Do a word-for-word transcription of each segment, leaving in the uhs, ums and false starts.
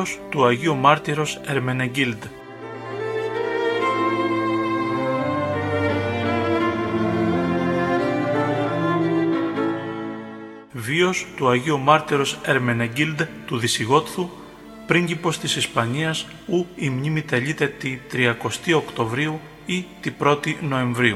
Βίος του Αγίου Μάρτυρος Ερμενεγκίλντ. Βίος του Αγίου Μάρτυρος Ερμενεγκίλντ του Δυσιγότθου, πρίγκιπος της Ισπανίας, ου η μνήμη τελείται τη τριακοστή Οκτωβρίου ή τη πρώτη Νοεμβρίου.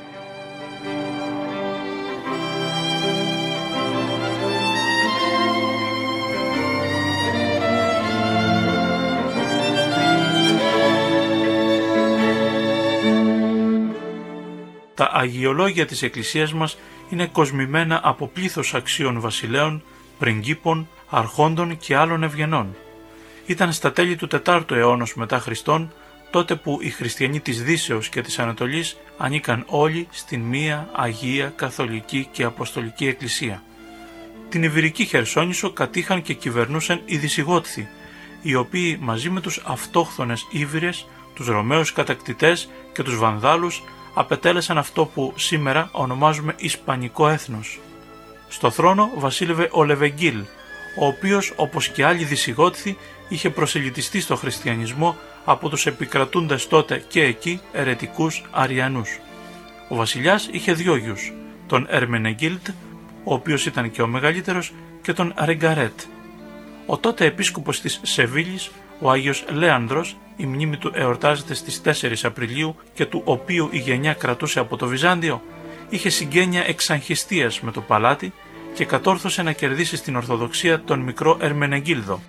Τα αγιολόγια της Εκκλησίας μας είναι κοσμημένα από πλήθος αξίων βασιλέων, πριγκίπων, αρχόντων και άλλων ευγενών. Ήταν στα τέλη του τετάρτου αιώνος μετά Χριστόν, τότε που οι χριστιανοί της Δύσεως και της Ανατολής ανήκαν όλοι στην μία Αγία, Καθολική και Αποστολική Εκκλησία. Την Ιβηρική Χερσόνησο κατήχαν και κυβερνούσαν οι Δυσιγότθοι, οι οποίοι μαζί με τους αυτόχθονες Ήβυρες, τους Ρωμαίους κατακτητές και τους Βανδάλους απετέλεσαν αυτό που σήμερα ονομάζουμε Ισπανικό έθνος. Στο θρόνο βασίλευε ο Λεβεγγίλ, ο οποίος όπως και άλλοι Δυσιγότθοι είχε προσελητιστεί στο χριστιανισμό από τους επικρατούντες τότε και εκεί αιρετικούς Αριανούς. Ο βασιλιάς είχε δυο γιους, τον Ερμενεγκίλντ, ο οποίος ήταν και ο μεγαλύτερος, και τον Ρεγκαρέτ. Ο τότε επίσκοπος της Σεβίλης, ο Άγιος Λέανδρος, η μνήμη του εορτάζεται στις τέσσερις Απριλίου και του οποίου η γενιά κρατούσε από το Βυζάντιο, είχε συγγένεια εξαγχιστίας με το παλάτι και κατόρθωσε να κερδίσει στην Ορθοδοξία τον μικρό Ερμενεγκίλδο.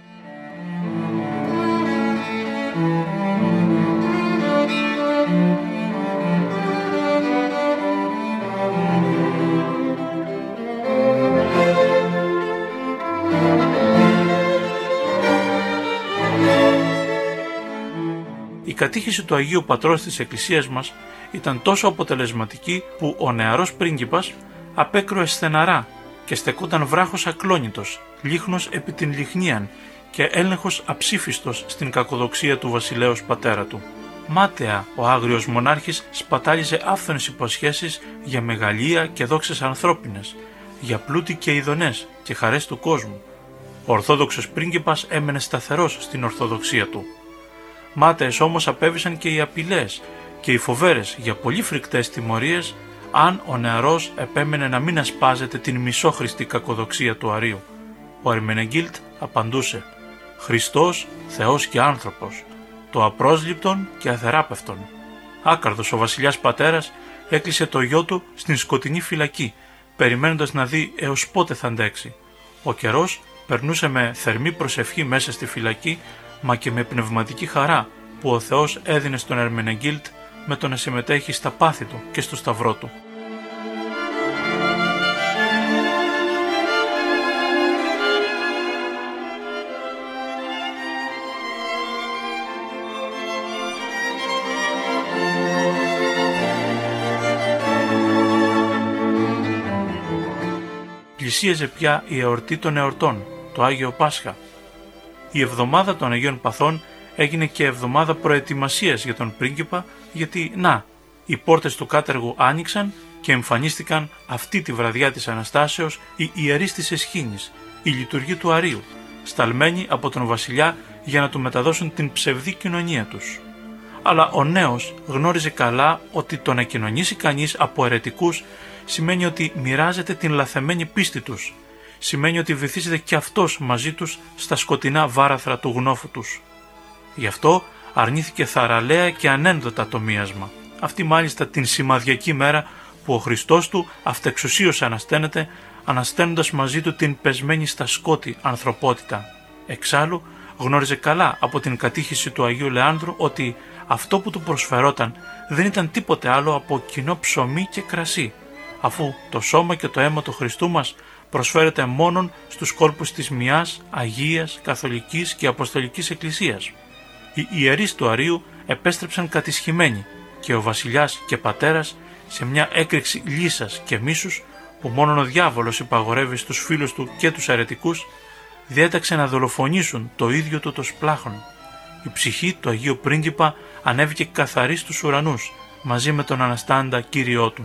Η κατήχηση του Αγίου Πατρός της Εκκλησίας μας ήταν τόσο αποτελεσματική που ο νεαρός πρίγκιπας απέκρουε στεναρά και στεκόταν βράχος ακλόνητος, λίχνος επί την λιχνίαν και έλεγχος αψήφιστος στην κακοδοξία του βασιλέως πατέρα του. Μάταια ο άγριος μονάρχης σπατάλιζε άφθονες υποσχέσεις για μεγαλεία και δόξες ανθρώπινες, για πλούτη και ειδονές και χαρές του κόσμου. Ο ορθόδοξος πρίγκιπας έμενε σταθερός στην ορθοδοξία του. Μάταιες όμως απέβησαν και οι απειλές και οι φοβέρες για πολύ φρικτές τιμωρίες αν ο νεαρός επέμενε να μην ασπάζεται την μισόχρηστη κακοδοξία του Αρείου. Ο Ερμενεγκίλντ απαντούσε «Χριστός, Θεός και άνθρωπος, το απρόσληπτον και αθεράπευτον». Άκαρδος ο βασιλιάς πατέρας έκλεισε το γιο του στην σκοτεινή φυλακή, περιμένοντας να δει έως πότε θα αντέξει. Ο καιρός περνούσε με θερμή προσευχή μέσα στη φυλακή, μα και με πνευματική χαρά που ο Θεός έδινε στον Ερμενεγκίλντ με το να συμμετέχει στα πάθη του και στο σταυρό του. Πλησίαζε πια η εορτή των εορτών, το Άγιο Πάσχα. Η εβδομάδα των Αγίων Παθών έγινε και εβδομάδα προετοιμασίας για τον πρίγκιπα, γιατί να, οι πόρτες του κάτεργου άνοιξαν και εμφανίστηκαν αυτή τη βραδιά της Αναστάσεως οι ιερείς της Εσχήνης, η λειτουργοί του Αρείου, σταλμένοι από τον βασιλιά για να του μεταδώσουν την ψευδή κοινωνία τους. Αλλά ο νέος γνώριζε καλά ότι το να κοινωνήσει κανείς από αιρετικούς σημαίνει ότι μοιράζεται την λαθεμένη πίστη τους, σημαίνει ότι βυθίζεται και αυτός μαζί τους στα σκοτεινά βάραθρα του γνώφου τους. Γι' αυτό αρνήθηκε θαραλέα και ανένδοτα το μίασμα, αυτή μάλιστα την σημαδιακή μέρα που ο Χριστός του αυτεξουσίως ανασταίνεται, ανασταίνοντας μαζί του την πεσμένη στα σκότη ανθρωπότητα. Εξάλλου γνώριζε καλά από την κατήχηση του Αγίου Λεάνδρου ότι αυτό που του προσφερόταν δεν ήταν τίποτε άλλο από κοινό ψωμί και κρασί, αφού το σώμα και το αίμα του Χριστού μας προσφέρεται μόνον στους κόλπους της μιας Αγίας, Καθολικής και Αποστολικής Εκκλησίας. Οι ιερείς του Αρείου επέστρεψαν κατισχυμένοι και ο βασιλιάς και πατέρας σε μια έκρηξη λύσας και μίσους που μόνον ο διάβολος υπαγορεύει στους φίλους του και τους αιρετικούς, διέταξε να δολοφονήσουν το ίδιο του το σπλάχνο. Η ψυχή του Αγίου Πρίγκιπα ανέβηκε καθαρή στους ουρανούς μαζί με τον Αναστάντα Κύριό του.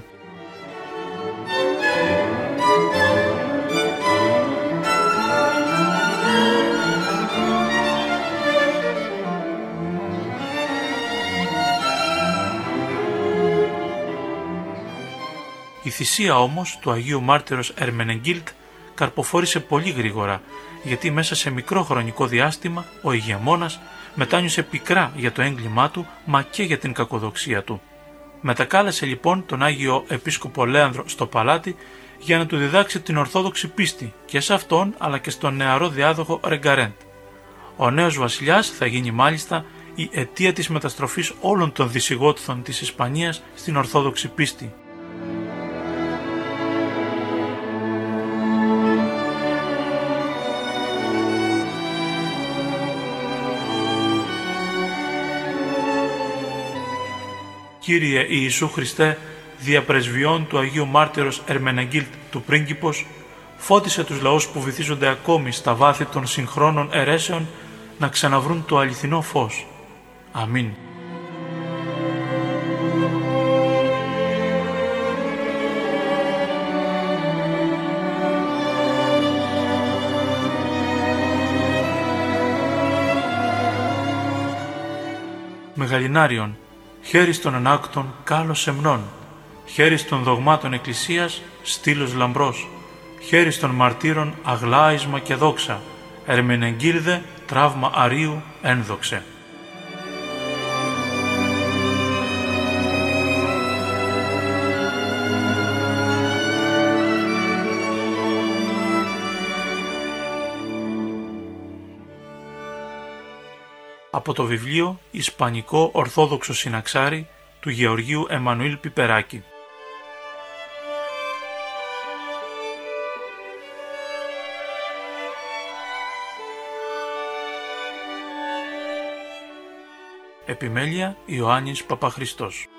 Η θυσία όμως του Αγίου Μάρτυρος Ερμενεγγίλτ καρποφόρησε πολύ γρήγορα, γιατί μέσα σε μικρό χρονικό διάστημα ο ηγεμόνας μετάνιωσε πικρά για το έγκλημά του, μα και για την κακοδοξία του. Μετακάλεσε λοιπόν τον Άγιο Επίσκοπο Λέανδρο στο παλάτι για να του διδάξει την ορθόδοξη πίστη και σε αυτόν αλλά και στον νεαρό διάδοχο Ρεγκαρέντ. Ο νέος βασιλιάς θα γίνει μάλιστα η αιτία της μεταστροφής όλων των δυσιγότθων της Ισπανίας στην ορθόδοξη πίστη. Κύριε Ιησού Χριστέ, δια πρεσβειών του Αγίου Μάρτυρος Ερμενεγγίλτ του πρίγκιπος, φώτισε τους λαούς που βυθίζονται ακόμη στα βάθη των συγχρόνων αιρέσεων να ξαναβρούν το αληθινό φως. Αμήν. Μεγαλινάριον, χέρις των ανάκτων κάλος σεμνών, χέρις των δογμάτων εκκλησίας στήλος λαμπρός, χέρις των μαρτύρων αγλάισμα και δόξα, Ερμενεγγίλδε τραύμα αρίου ένδοξε. Από το βιβλίο «Ισπανικό Ορθόδοξο Συναξάρι» του Γεωργίου Εμμανουήλ Πιπεράκη. Επιμέλεια Ιωάννης Παπαχριστός.